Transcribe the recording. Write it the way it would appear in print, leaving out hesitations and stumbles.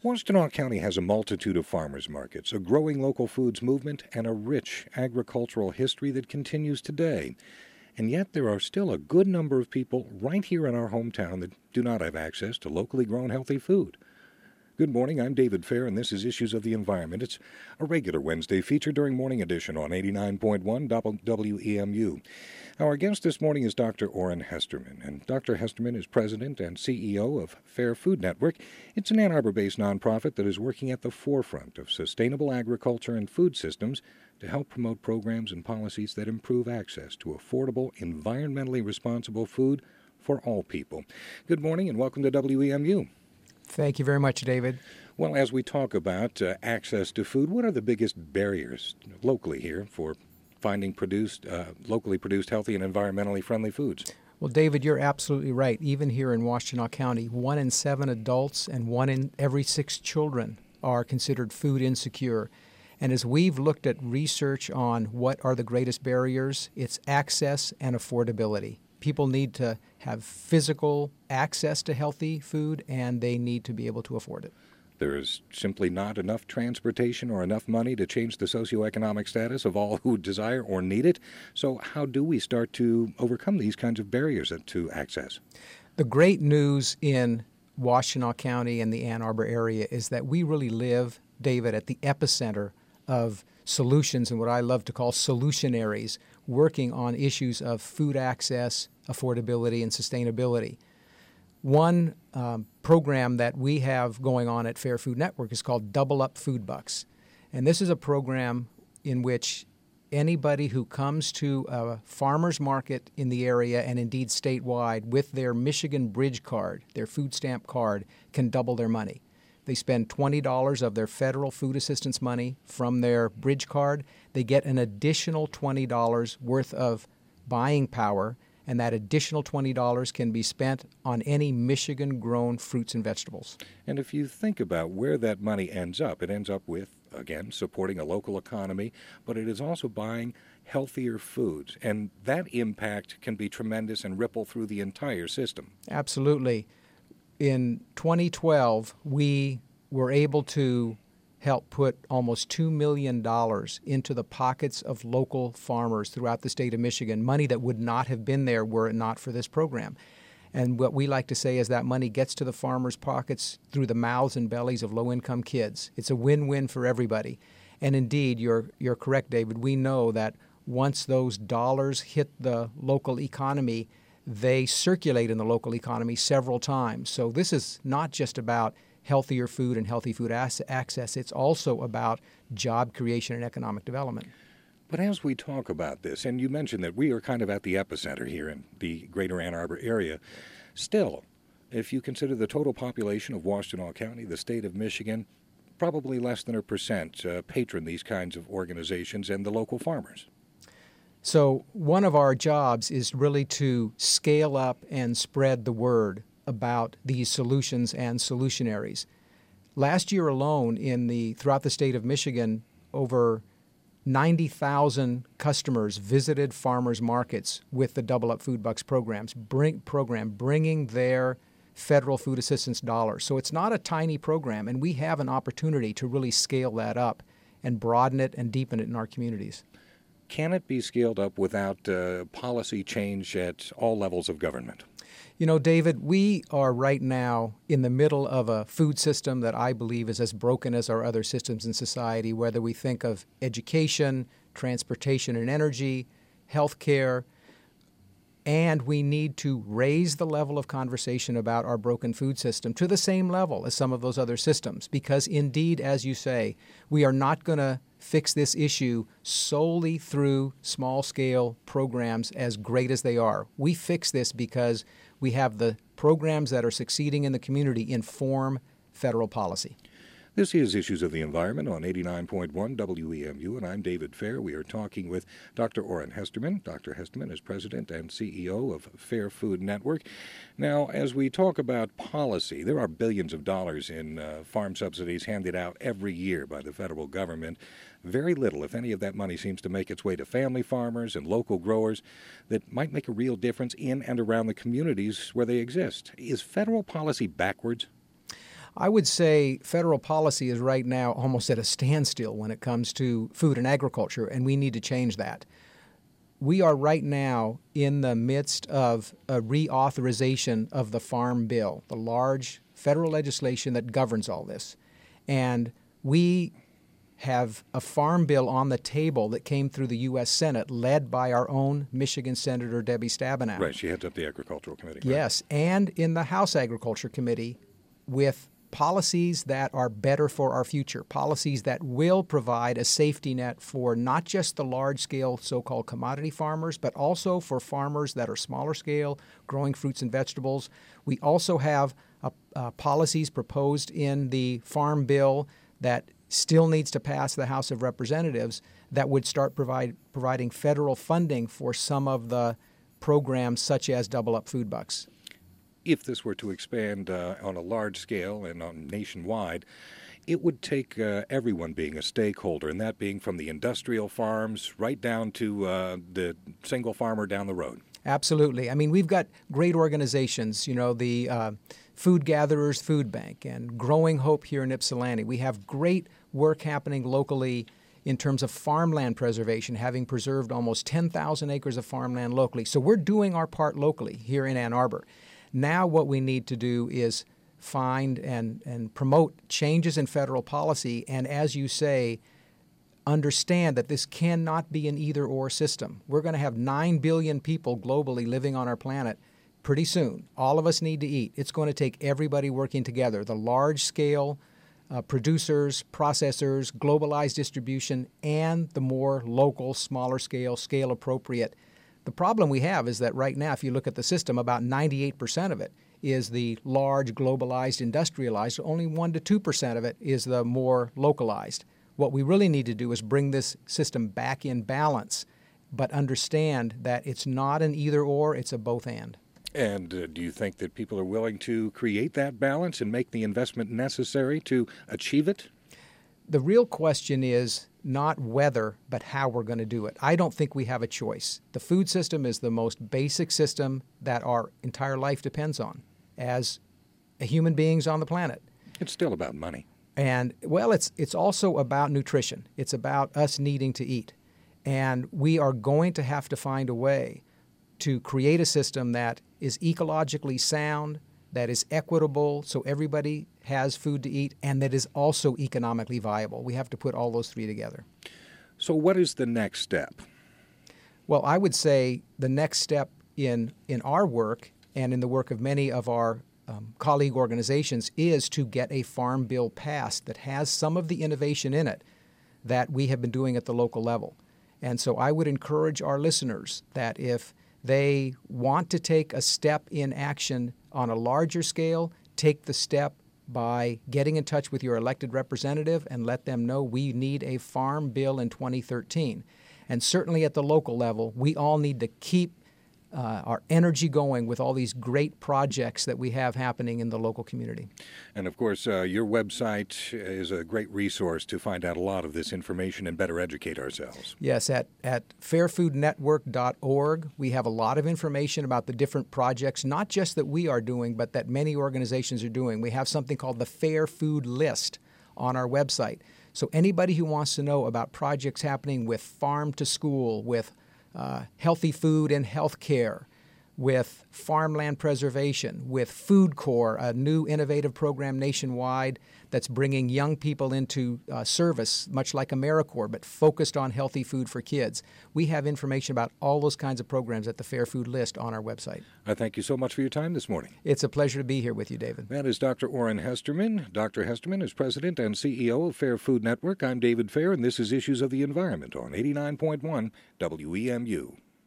Washtenaw County has a multitude of farmers markets, a growing local foods movement, and a rich agricultural history that continues today. And yet there are still a good number of people right here in our hometown that do not have access to locally grown healthy food. Good morning, I'm David Fair, and this is Issues of the Environment. It's a regular Wednesday feature during Morning Edition on 89.1 WEMU. Our guest this morning is Dr. Orrin Hesterman, and Dr. Hesterman is President and CEO of Fair Food Network. It's an Ann Arbor-based nonprofit that is working at the forefront of sustainable agriculture and food systems to help promote programs and policies that improve access to affordable, environmentally responsible food for all people. Good morning and welcome to WEMU. Thank you very much, David. Well, as we talk about access to food, what are the biggest barriers locally here for finding locally produced, healthy, and environmentally friendly foods? Well, David, you're absolutely right. Even here in Washtenaw County, 1 in 7 adults and 1 in every 6 children are considered food insecure. And as we've looked at research on what are the greatest barriers, it's access and affordability. People need to have physical access to healthy food, and they need to be able to afford it. There is simply not enough transportation or enough money to change the socioeconomic status of all who desire or need it. So how do we start to overcome these kinds of barriers to access? The great news in Washtenaw County and the Ann Arbor area is that we really live, David, at the epicenter of solutions and what I love to call solutionaries working on issues of food access, affordability, and sustainability. One program that we have going on at Fair Food Network is called Double Up Food Bucks. And this is a program in which anybody who comes to a farmer's market in the area and indeed statewide with their Michigan Bridge card, their food stamp card, can double their money. They spend $20 of their federal food assistance money from their bridge card. They get an additional $20 worth of buying power, and that additional $20 can be spent on any Michigan-grown fruits and vegetables. And if you think about where that money ends up, it ends up with, again, supporting a local economy, but it is also buying healthier foods. And that impact can be tremendous and ripple through the entire system. Absolutely. In 2012, we were able to help put almost $2 million into the pockets of local farmers throughout the state of Michigan, money that would not have been there were it not for this program. And what we like to say is that money gets to the farmers' pockets through the mouths and bellies of low-income kids. It's a win-win for everybody. And indeed, you're correct, David. We know that once those dollars hit the local economy, they circulate in the local economy several times. So this is not just about healthier food and healthy food access. It's also about job creation and economic development. But as we talk about this, and you mentioned that we are kind of at the epicenter here in the greater Ann Arbor area, still, if you consider the total population of Washtenaw County, the state of Michigan, probably less than 1% patron these kinds of organizations and the local farmers. So one of our jobs is really to scale up and spread the word about these solutions and solutionaries. Last year alone, throughout the state of Michigan, over 90,000 customers visited farmers markets with the Double Up Food Bucks bringing their federal food assistance dollars. So it's not a tiny program, and we have an opportunity to really scale that up and broaden it and deepen it in our communities. Can it be scaled up without policy change at all levels of government? You know, David, we are right now in the middle of a food system that I believe is as broken as our other systems in society, whether we think of education, transportation and energy, healthcare, and we need to raise the level of conversation about our broken food system to the same level as some of those other systems, because indeed, as you say, we are not going to fix this issue solely through small-scale programs as great as they are. We fix this because we have the programs that are succeeding in the community inform federal policy. This is Issues of the Environment on 89.1 WEMU, and I'm David Fair. We are talking with Dr. Orrin Hesterman. Dr. Hesterman is President and CEO of Fair Food Network. Now, as we talk about policy, there are billions of dollars in farm subsidies handed out every year by the federal government. Very little, if any, of that money seems to make its way to family farmers and local growers that might make a real difference in and around the communities where they exist. Is federal policy backwards? I would say federal policy is right now almost at a standstill when it comes to food and agriculture, and we need to change that. We are right now in the midst of a reauthorization of the Farm Bill, the large federal legislation that governs all this. And we have a farm bill on the table that came through the U.S. Senate, led by our own Michigan Senator Debbie Stabenow. Right, she heads up the Agricultural Committee. Yes, right? And in the House Agriculture Committee with policies that are better for our future, policies that will provide a safety net for not just the large-scale so-called commodity farmers, but also for farmers that are smaller scale, growing fruits and vegetables. We also have policies proposed in the Farm Bill that still needs to pass the House of Representatives that would start providing federal funding for some of the programs such as Double Up Food Bucks. If this were to expand on a large scale and nationwide, it would take everyone being a stakeholder, and that being from the industrial farms right down to the single farmer down the road. Absolutely. I mean, we've got great organizations, the Food Gatherers Food Bank and Growing Hope here in Ypsilanti. We have great work happening locally in terms of farmland preservation, having preserved almost 10,000 acres of farmland locally. So we're doing our part locally here in Ann Arbor. Now what we need to do is find and promote changes in federal policy, and as you say, understand that this cannot be an either-or system. We're going to have 9 billion people globally living on our planet pretty soon. All of us need to eat. It's going to take everybody working together, the large-scale producers, processors, globalized distribution, and the more local, smaller scale, scale-appropriate. The problem we have is that right now, if you look at the system, about 98% of it is the large, globalized, industrialized. Only 1% to 2% of it is the more localized. What we really need to do is bring this system back in balance, but understand that it's not an either-or, it's a both-and. And do you think that people are willing to create that balance and make the investment necessary to achieve it? The real question is not whether, but how we're going to do it. I don't think we have a choice. The food system is the most basic system that our entire life depends on as human beings on the planet. It's still about money. And, well, it's also about nutrition. It's about us needing to eat. And we are going to have to find a way to create a system that is ecologically sound, that is equitable so everybody has food to eat, and that is also economically viable. We have to put all those three together. So what is the next step? Well, I would say the next step in our work and in the work of many of our colleague organizations is to get a farm bill passed that has some of the innovation in it that we have been doing at the local level. And so I would encourage our listeners that if they want to take a step in action on a larger scale, take the step by getting in touch with your elected representative and let them know we need a farm bill in 2013. And certainly at the local level, we all need to keep our energy going with all these great projects that we have happening in the local community. And of course, your website is a great resource to find out a lot of this information and better educate ourselves. Yes, at fairfoodnetwork.org, we have a lot of information about the different projects, not just that we are doing, but that many organizations are doing. We have something called the Fair Food List on our website. So anybody who wants to know about projects happening with farm to school, with healthy food and health care, with farmland preservation, with Food Corps, a new innovative program nationwide that's bringing young people into service, much like AmeriCorps, but focused on healthy food for kids. We have information about all those kinds of programs at the Fair Food List on our website. I thank you so much for your time this morning. It's a pleasure to be here with you, David. That is Dr. Orrin Hesterman. Dr. Hesterman is President and CEO of Fair Food Network. I'm David Fair, and this is Issues of the Environment on 89.1 WEMU.